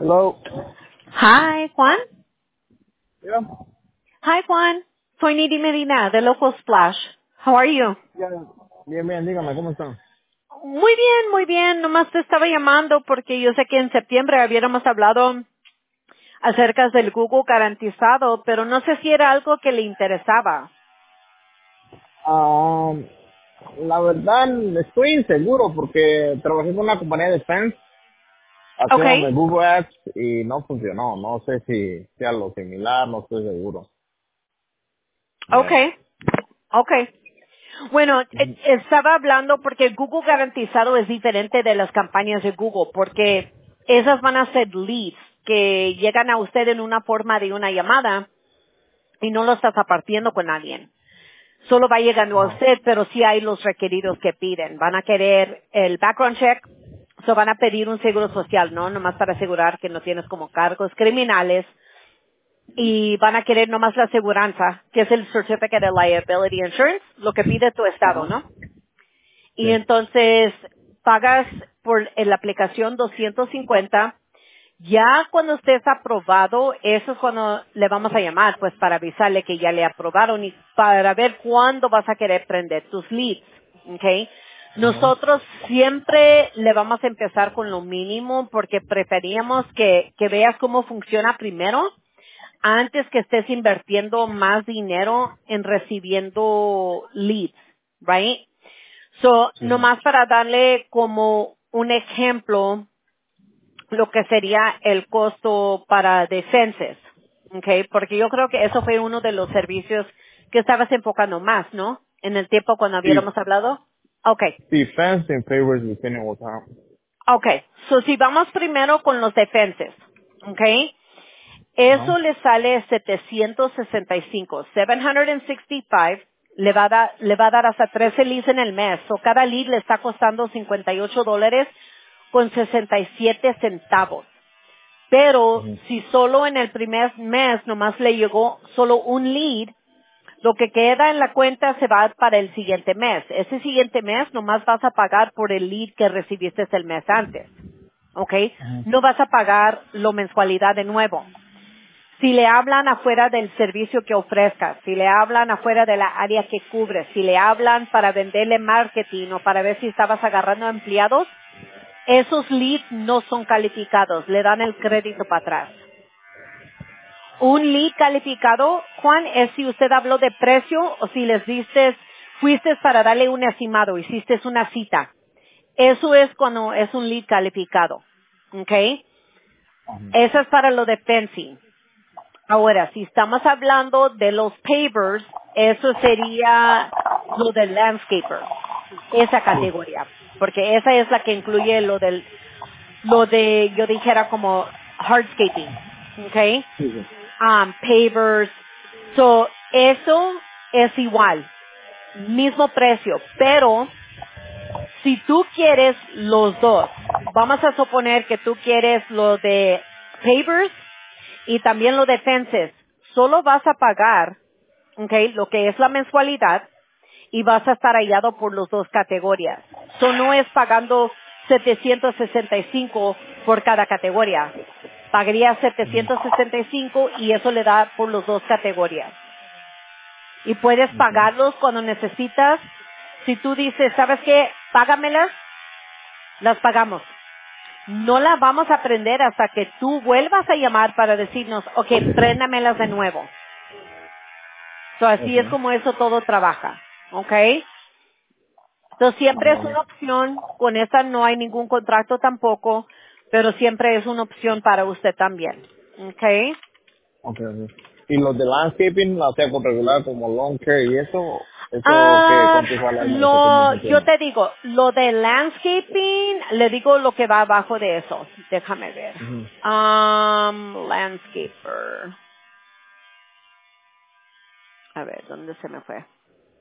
Hello. Hi, Juan. Yeah. Hi, Juan. Soy Nidi Medina de Local Splash. How are you? Yeah. Bien, bien, dígame, ¿cómo están? Muy bien, muy bien. Nomás te estaba llamando porque yo sé que en septiembre habíamos hablado acerca del Google garantizado, pero no sé si era algo que le interesaba. Ah, la verdad, estoy inseguro porque trabajé con una compañía de fans haciéndome Okay, Google Ads y no funcionó. No sé si sea lo similar, no estoy seguro. Yeah. okay, okay. Bueno, Ujú. estaba hablando porque el Google garantizado es diferente de las campañas de Google porque esas van a ser leads que llegan a usted en una forma de una llamada y no lo estás apartiendo con alguien. Solo va llegando a Ajá. usted, pero sí hay los requeridos que piden. Van a querer el background check, van a pedir un seguro social, ¿no? Nomás para asegurar que no tienes como cargos criminales. Y van a querer nomás la aseguranza, que es el Certificate of Liability Insurance, lo que pide tu estado, Ajá. ¿no? Sí. Y entonces pagas por la aplicación 250. Ya cuando esté aprobado, eso es cuando le vamos a llamar, pues para avisarle que ya le aprobaron y para ver cuándo vas a querer prender tus leads, ¿ok? Ajá. Nosotros siempre le vamos a empezar con lo mínimo porque preferíamos que veas cómo funciona primero antes que estés invirtiendo más dinero en recibiendo leads, right? So, Sí, sí. nomás para darle como un ejemplo, lo que sería el costo para defensas, ¿ok? Porque yo creo que eso fue uno de los servicios que estabas enfocando más, ¿no? En el tiempo cuando Sí, habíamos hablado. Ok, sí, fans and favors depending what time. ok. So, si vamos primero con los defensas, ¿ok? Ajá. Eso le sale 765, 765, le va a dar hasta 13 leads en el mes. O cada lead le está costando $58 con 67 centavos. Pero Ujú. si solo en el primer mes nomás le llegó solo un lead, lo que queda en la cuenta se va para el siguiente mes. Ese siguiente mes nomás vas a pagar por el lead que recibiste el mes antes. ¿Ok? Ajá. No vas a pagar la mensualidad de nuevo. Si le hablan afuera del servicio que ofrezcas, si le hablan afuera de la área que cubres, si le hablan para venderle marketing o para ver si estabas agarrando empleados, esos leads no son calificados, le dan el crédito para atrás. Un lead calificado, Juan, es si usted habló de precio o si les diste, fuiste para darle un estimado, hiciste una cita. Eso es cuando es un lead calificado. ¿Ok? Ajá. Eso es para lo de fencing. Ahora, si estamos hablando de los pavers, eso sería lo del landscaper, esa categoría, porque esa es la que incluye lo de, yo dijera como hardscaping, ¿ok? Sí, sí. Pavers. So, eso es igual, mismo precio, pero si tú quieres los dos, vamos a suponer que tú quieres lo de pavers y también lo de fences, solo vas a pagar, okay, lo que es la mensualidad y vas a estar hallado por las dos categorías. So no es pagando 765 por cada categoría. Pagaría 765 y eso le da por las dos categorías. Y puedes Okay. pagarlos cuando necesitas. Si tú dices, ¿sabes qué? Págamelas, las pagamos. No las vamos a aprender hasta que tú vuelvas a llamar para decirnos, ok, préndamelas de nuevo. So, así es Okay. como eso todo trabaja. ¿Ok? Entonces siempre es Bueno. una opción. Con esta no hay ningún contrato tampoco, pero siempre es una opción para usted también. ¿Ok? Okay, okay. Y los de landscaping, o sea, con regular como lawn care y eso que cuánto sale al mes o cómo Yo funciona. te digo, lo de landscaping, le digo lo que va abajo de eso. Déjame ver. Ujú. Landscaper. A ver, ¿dónde se me fue?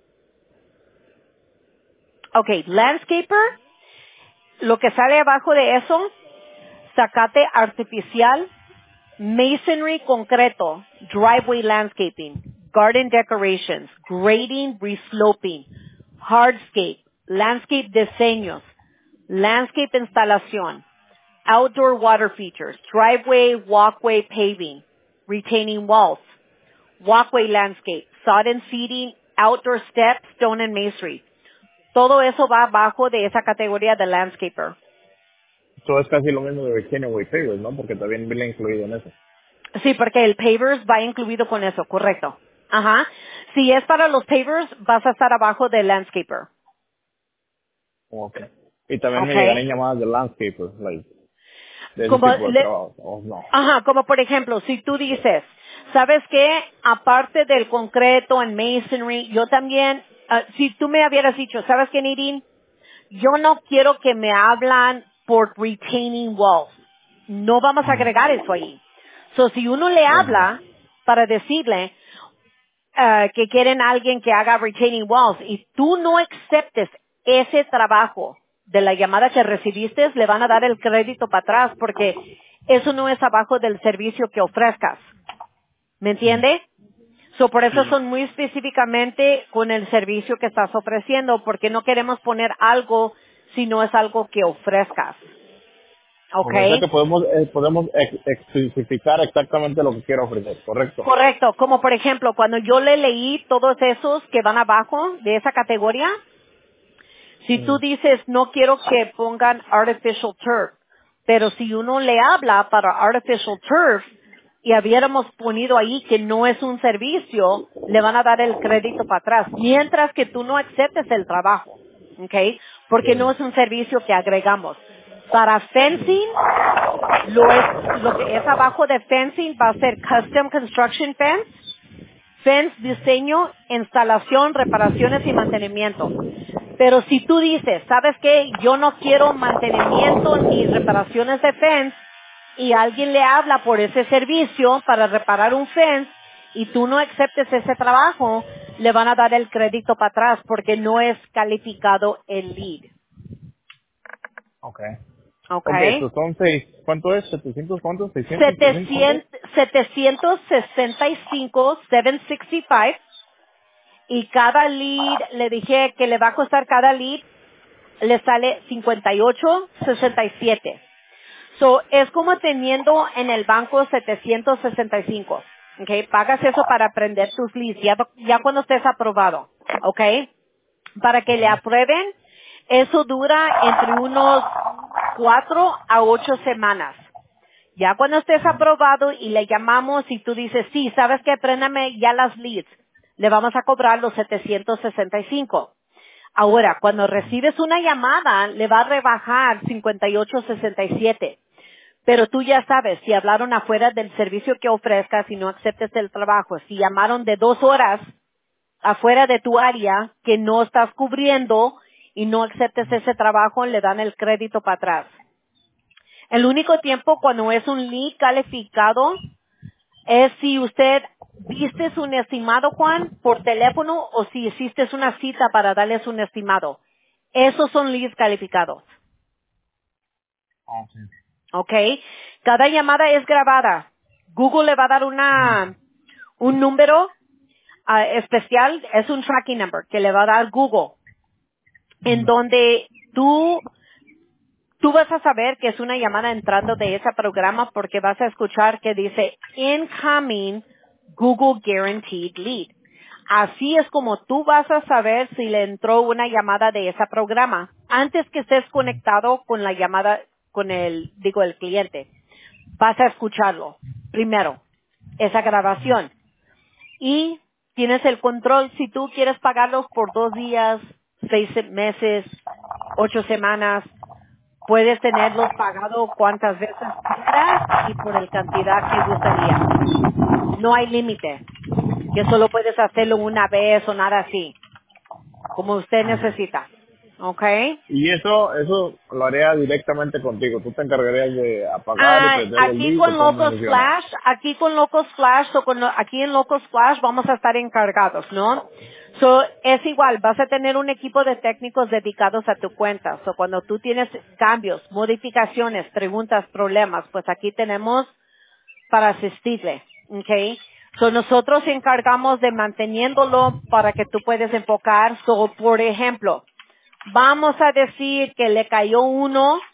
Ok, landscaper, lo que sale abajo de eso, zacate artificial, masonry concreto, driveway landscaping, garden decorations, grading, resloping, hardscape, landscape diseños, landscape instalación, outdoor water features, driveway, walkway paving, retaining walls, walkway landscape, sod and seating, outdoor steps, stone and masonry. Todo eso va abajo de esa categoría de landscaper. Eso es casi lo mismo de retaining wall pavers, ¿no? Porque también viene incluido en eso. Sí, porque el pavers va incluido con eso, correcto. Ajá. Si es para los pavers, vas a estar abajo del landscaper. Okay. Y también me Okay. llegarán llamadas de landscapers, like, de ese Como tipo de trabajo, o no. Ajá, como por ejemplo, si tú dices, ¿sabes qué? Aparte del concreto en masonry, yo también, si tú me hubieras dicho, ¿sabes qué, Nadine? Yo no quiero que me hablan por retaining walls. No vamos a agregar eso ahí. So, si uno le Okay. habla para decirle que quieren a alguien que haga retaining walls y tú no aceptes ese trabajo de la llamada que recibiste, le van a dar el crédito para atrás porque eso no es abajo del servicio que ofrezcas. ¿Me entiende? So, por eso son muy específicamente con el servicio que estás ofreciendo, porque no queremos poner algo si no es algo que ofrezcas. ¿Ok? O sea que podemos especificar exactamente lo que quiero ofrecer, ¿correcto? Correcto. Como por ejemplo, cuando yo le leí todos esos que van abajo de esa categoría, si tú dices, no quiero que pongan artificial turf, pero si uno le habla para artificial turf y hubiéramos ponido ahí que no es un servicio, le van a dar el crédito para atrás, mientras que tú no aceptes el trabajo, ¿ok? Porque no es un servicio que agregamos. Para fencing, lo que es abajo de fencing va a ser custom construction fence, diseño, instalación, reparaciones y mantenimiento. Pero si tú dices, ¿sabes qué? Yo no quiero mantenimiento ni reparaciones de fence y alguien le habla por ese servicio para reparar un fence y tú no aceptes ese trabajo, le van a dar el crédito para atrás porque no es calificado el lead. Okay. ¿Ok? Okay, estos son ¿cuánto es? ¿700 cuánto? ¿600? ¿Cuánto es? 765, 765 y cada lead, le dije que le va a costar cada lead, le sale 58.67. So, es como teniendo en el banco 765. Okay, pagas eso para aprender tus leads, ya cuando estés aprobado. Okay, para que le aprueben, eso dura entre unos 4 a 8 semanas. Ya cuando estés aprobado y le llamamos y tú dices, sí, sabes que préndame ya las leads, le vamos a cobrar los 765. Ahora, cuando recibes una llamada, le va a rebajar 58.67. Pero tú ya sabes, si hablaron afuera del servicio que ofrezcas y no aceptes el trabajo, si llamaron de 2 horas afuera de tu área que no estás cubriendo y no aceptes ese trabajo, le dan el crédito para atrás. El único tiempo cuando es un lead calificado es si usted viste un estimado, Juan, por teléfono o si hiciste una cita para darles un estimado. Esos son leads calificados. Okay. ¿Ok? Cada llamada es grabada. Google le va a dar un número especial, es un tracking number que le va a dar Google, en donde tú vas a saber que es una llamada entrando de ese programa porque vas a escuchar que dice Incoming Google Guaranteed Lead. Así es como tú vas a saber si le entró una llamada de ese programa antes que estés conectado con la llamada, el cliente. Vas a escucharlo primero, esa grabación. Y tienes el control si tú quieres pagarlos por 2 días, 6 meses, 8 semanas. Puedes tenerlos pagado cuantas veces quieras y por el cantidad que gustaría. No hay límite, que solo puedes hacerlo una vez o nada así, como usted necesita. ¿Ok? Y eso lo haría directamente contigo. Tú te encargarías de apagar y prender los Aquí leads o con cómo Locos funciona. Flash, aquí en Locos Flash vamos a estar encargados, ¿no? So, es igual, vas a tener un equipo de técnicos dedicados a tu cuenta. So, cuando tú tienes cambios, modificaciones, preguntas, problemas, pues aquí tenemos para asistirle, ¿ok? So, nosotros encargamos de manteniéndolo para que tú puedas enfocar. So, por ejemplo, vamos a decir que le cayó uno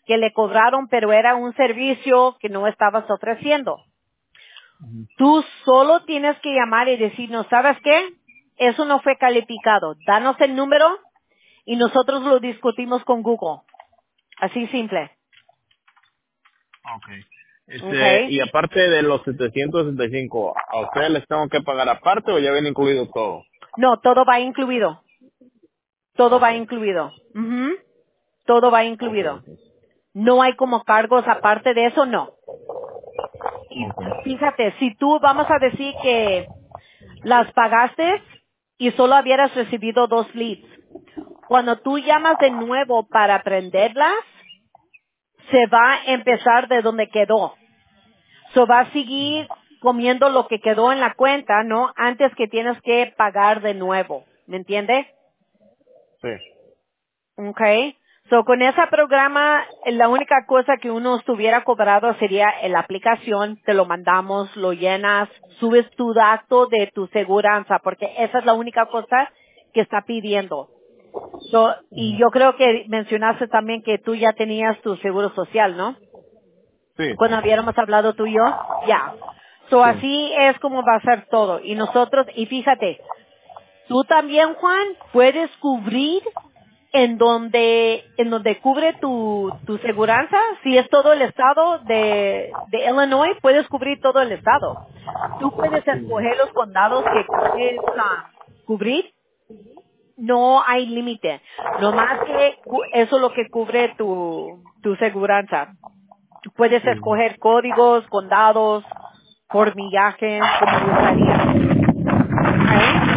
que le cobraron, pero era un servicio que no estabas ofreciendo. Tú solo tienes que llamar y decir, no, ¿sabes qué? Eso no fue calificado. Danos el número y nosotros lo discutimos con Google. Así simple. Okay. ¿Ok? Y aparte de los 765, ¿a ustedes les tengo que pagar aparte o ya viene incluido todo? No, todo va incluido. Todo va Okay. incluido. Ujú. Todo va incluido. Okay. No hay como cargos aparte de eso, no. Y Okay. fíjate, si tú vamos a decir que las pagaste y solo hubieras recibido 2 leads, cuando tú llamas de nuevo para prenderlas, se va a empezar de donde quedó. So va a seguir comiendo lo que quedó en la cuenta, ¿no? Antes que tienes que pagar de nuevo. ¿Me entiendes? Sí. Okay. So, con ese programa, la única cosa que uno estuviera cobrado sería la aplicación, te lo mandamos, lo llenas, subes tu dato de tu seguranza, porque esa es la única cosa que está pidiendo. So, y yo creo que mencionaste también que tú ya tenías tu seguro social, ¿no? Sí, Cuando sí. habíamos hablado tú y yo, ya. So, Sí. así es como va a ser todo. Y nosotros, y fíjate, tú también, Juan, puedes cubrir en donde cubre tu seguranza, si es todo el estado de Illinois, puedes cubrir todo el estado. Tú puedes escoger los condados que quieres cubrir, no hay límite. No más que eso es lo que cubre tu seguranza. Tú puedes escoger códigos, condados, por millaje, como gustaría. ¿Ok?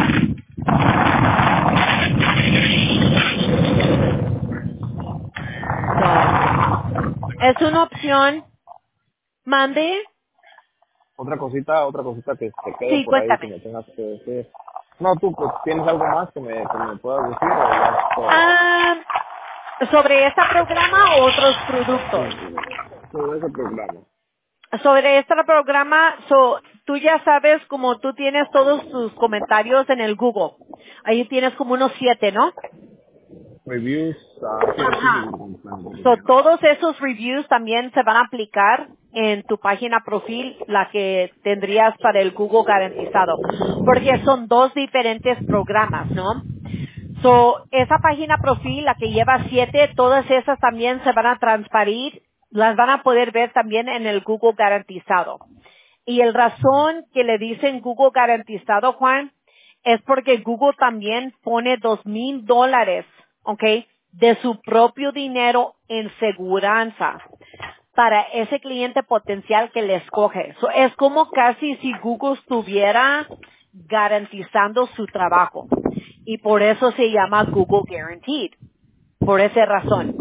So, es una opción. Mande. Otra cosita que te quede Sí, por ahí que cuéntame. me tengas que decir. No, tú, pues, ¿tienes algo más que me puedas decir o ya es todo? Ah, sobre este programa o otros productos. Sobre ese programa. Sobre este programa, tú ya sabes como tú tienes todos tus comentarios en el Google. Ahí tienes como unos 7, ¿no? Reviews, sí, aquí Ajá. sí. Todos esos reviews también se van a aplicar en tu página profil, la que tendrías para el Google garantizado. Porque son dos diferentes programas, ¿no? Esa página profil, la que lleva 7, todas esas también se van a transparir, las van a poder ver también en el Google garantizado. Y el razón que le dicen Google garantizado, Juan, es porque Google también pone $2,000, ¿ok? De su propio dinero en seguranza para ese cliente potencial que le escoge. Es como casi si Google estuviera garantizando su trabajo. Y por eso se llama Google Guaranteed. Por esa razón.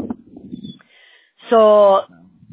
So,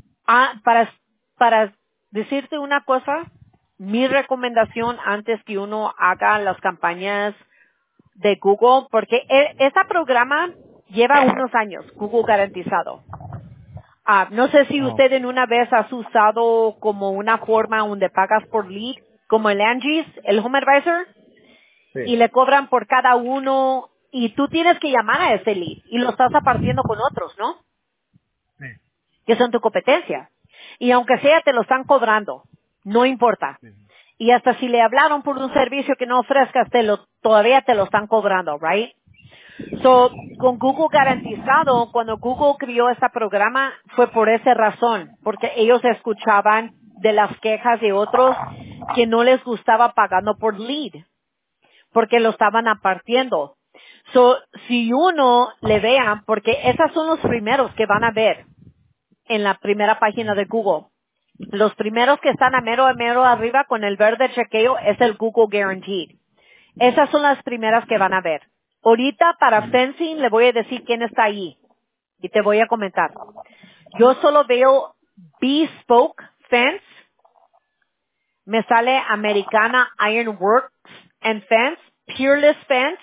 para decirte una cosa, mi recomendación antes que uno haga las campañas de Google, porque este programa lleva unos años, Google garantizado. No sé si Oh, usted en una vez has usado como una forma donde pagas por lead, como el Angie's, el Home Advisor, sí, y le cobran por cada uno, y tú tienes que llamar a ese lead, y lo estás apartiendo con otros, ¿no? sí, Que son tu competencia. Y aunque sea, te lo están cobrando. No importa. sí. Y hasta si le hablaron por un servicio que no ofrezcas, todavía te lo están cobrando, right? Con Google garantizado, cuando Google crió este programa, fue por esa razón, porque ellos escuchaban de las quejas de otros que no les gustaba pagando por lead, porque lo estaban apartiendo. Si uno le vea, porque esos son los primeros que van a ver en la primera página de Google. Los primeros que están a mero arriba con el verde chequeo es el Google Guaranteed. Esas son las primeras que van a ver. Ahorita para fencing le voy a decir quién está ahí y te voy a comentar. Yo solo veo Bespoke Fence, me sale Americana Iron Works and Fence, Peerless Fence,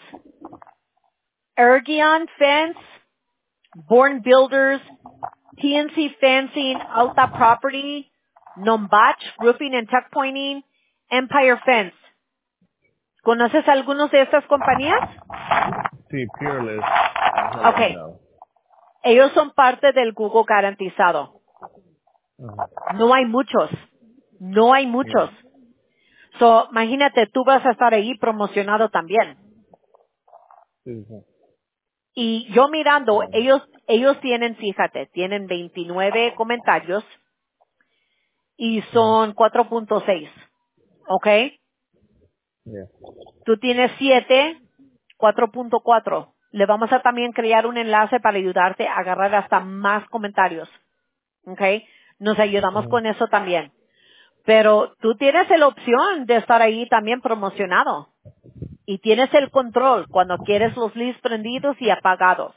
Ergion Fence, Born Builders, TNC Fencing, Alta Property, Nombach Roofing and Tuck Pointing, Empire Fence. ¿Conoces algunos de estas compañías? Sí, Peerless. Okay. Ellos son parte del Google garantizado. No hay muchos. No hay muchos. Yeah. So, imagínate, tú vas a estar ahí promocionado también. Sí, sí. Y yo mirando, ellos tienen, fíjate, tienen 29 comentarios y son 4.6. ¿Ok? Yeah. Tú tienes 7, 4.4. Le vamos a también crear un enlace para ayudarte a agarrar hasta más comentarios. ¿Ok? Nos ayudamos con eso también. Pero tú tienes la opción de estar ahí también promocionado. Y tienes el control cuando quieres los leads prendidos y apagados.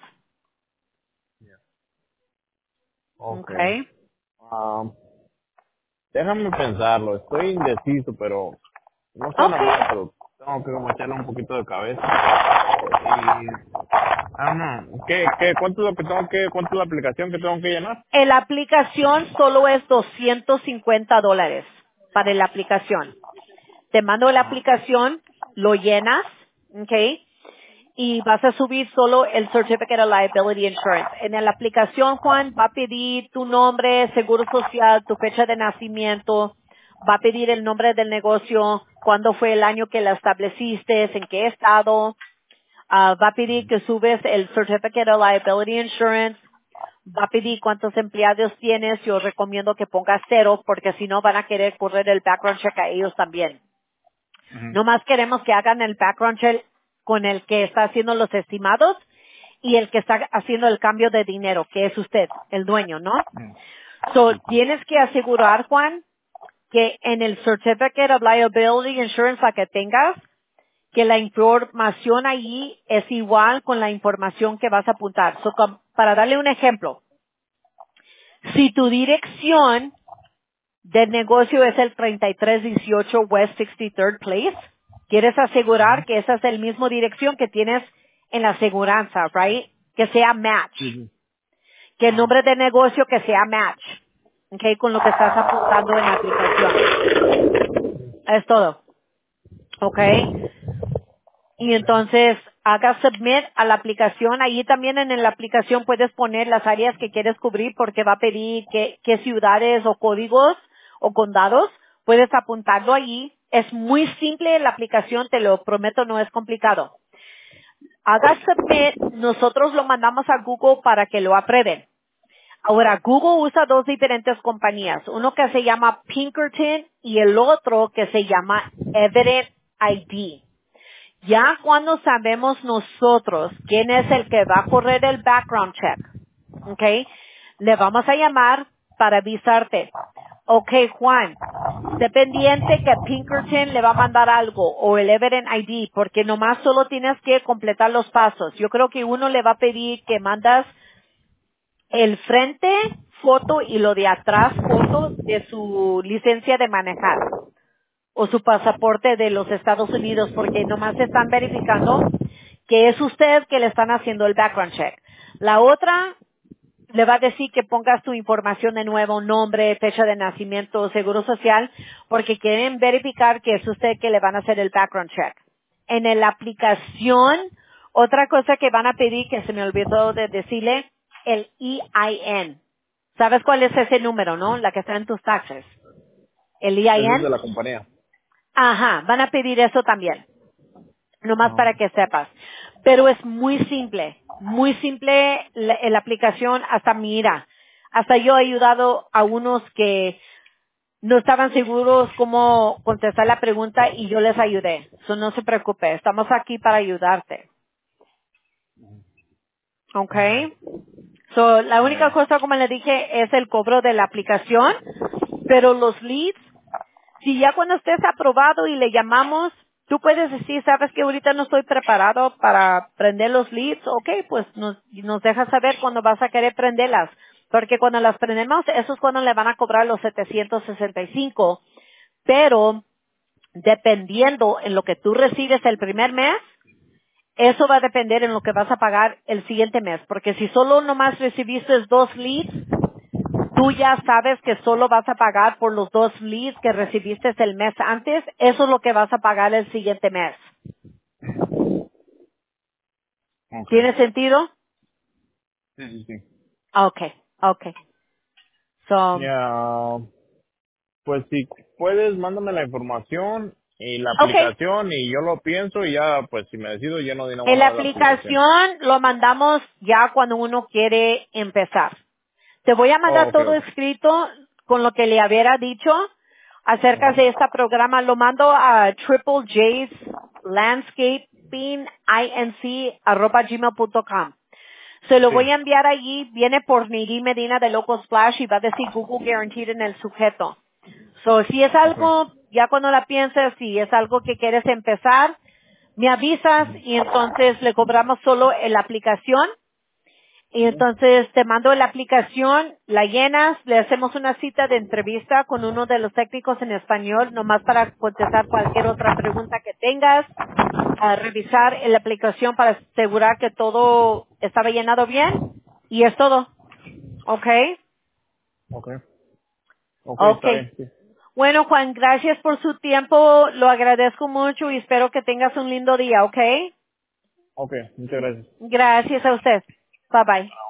¿Ok? Okay. Déjame pensarlo. Estoy indeciso, pero no suena Ok. mal, pero tengo que como echarle un poquito de cabeza. Y, no. ¿Cuánto es lo que cuánto es la aplicación que tengo que llenar? La aplicación solo es $250 para la aplicación. Te mando la aplicación, lo llenas, ¿ok? Y vas a subir solo el Certificate of Liability Insurance. En la aplicación, Juan, va a pedir tu nombre, seguro social, tu fecha de nacimiento, va a pedir el nombre del negocio, cuándo fue el año que la estableciste, en qué estado, va a pedir que subes el Certificate of Liability Insurance, va a pedir cuántos empleados tienes, yo recomiendo que pongas 0 porque si no van a querer correr el background check a ellos también. Ujú. Nomás queremos que hagan el background check con el que está haciendo los estimados y el que está haciendo el cambio de dinero, que es usted, el dueño, ¿no? So, tienes que asegurar, Juan, que en el Certificate of Liability Insurance la que tengas, que la información allí es igual con la información que vas a apuntar. So, para darle un ejemplo, si tu dirección del negocio es el 3318 West 63rd Place, quieres asegurar que esa es el mismo dirección que tienes en la aseguranza, right? Que sea match. Sí, sí. Que el nombre de negocio que sea match. Okay, con lo que estás apuntando en la aplicación. Es todo. Okay. Y entonces haga submit a la aplicación. Allí también en la aplicación puedes poner las áreas que quieres cubrir porque va a pedir qué ciudades o códigos o condados. Puedes apuntarlo allí. Es muy simple la aplicación, te lo prometo, no es complicado. Haga submit, nosotros lo mandamos a Google para que lo aprueben. Ahora, Google usa dos diferentes compañías, uno que se llama Pinkerton y el otro que se llama Evident ID. Ya cuando sabemos nosotros quién es el que va a correr el background check, ¿ok? Le vamos a llamar para avisarte. Ok, Juan, esté pendiente que Pinkerton le va a mandar algo o el Evident ID porque nomás solo tienes que completar los pasos. Yo creo que uno le va a pedir que mandas el frente foto y lo de atrás foto de su licencia de manejar o su pasaporte de los Estados Unidos porque nomás están verificando que es usted que le están haciendo el background check. La otra le va a decir que pongas tu información de nuevo, nombre, fecha de nacimiento, seguro social, porque quieren verificar que es usted que le van a hacer el background check. En la aplicación, otra cosa que van a pedir, que se me olvidó de decirle, el EIN. ¿Sabes cuál es ese número, no? La que está en tus taxes. El Ese es EIN. de la compañía. Ajá, van a pedir eso también, nomás para que sepas. Pero es muy simple la aplicación, hasta mira, hasta yo he ayudado a unos que no estaban seguros cómo contestar la pregunta y yo les ayudé. So no se preocupe, estamos aquí para ayudarte. Okay. So la única cosa, como le dije, es el cobro de la aplicación, pero los leads, si ya cuando estés aprobado y le llamamos, tú puedes decir, sabes que ahorita no estoy preparado para prender los leads, ok, pues nos dejas saber cuando vas a querer prenderlas. Porque cuando las prendemos, eso es cuando le van a cobrar los 765. Pero, dependiendo en lo que tú recibes el primer mes, eso va a depender en lo que vas a pagar el siguiente mes. Porque si solo nomás recibiste 2 leads, tú ya sabes que solo vas a pagar por los 2 leads que recibiste el mes antes, eso es lo que vas a pagar el siguiente mes. Okay. ¿Tiene sentido? Sí, sí, sí. Okay, okay. So, Ya, pues si puedes, mándame la información y la okay. aplicación y yo lo pienso y ya, pues si me decido lleno de una En la buena la aplicación. aplicación lo mandamos ya cuando uno quiere empezar. Te voy a Oh, mandar ok, todo ok. escrito con lo que le hubiera dicho acerca Ajá. de este programa. Lo mando a Triple J's Landscaping inc@gmail.com. Se lo Sí. voy a enviar allí. Viene por Niri Medina de Local Splash y va a decir Google Guaranteed en el sujeto. So, si es Ok. algo, ya cuando la pienses, si es algo que quieres empezar, me avisas y entonces le cobramos solo en la aplicación y Ujú. entonces te mando la aplicación, la llenas, le hacemos una cita de entrevista con uno de los técnicos en español, nomás para contestar cualquier otra pregunta que tengas, a revisar la aplicación para asegurar que todo estaba llenado bien y es todo. ¿Ok? Ok. Ok, Ok. está bien. Sí. Bueno, Juan, gracias por su tiempo, lo agradezco mucho y espero que tengas un lindo día, ¿ok? Ok, muchas gracias. Gracias a usted. Bye bye.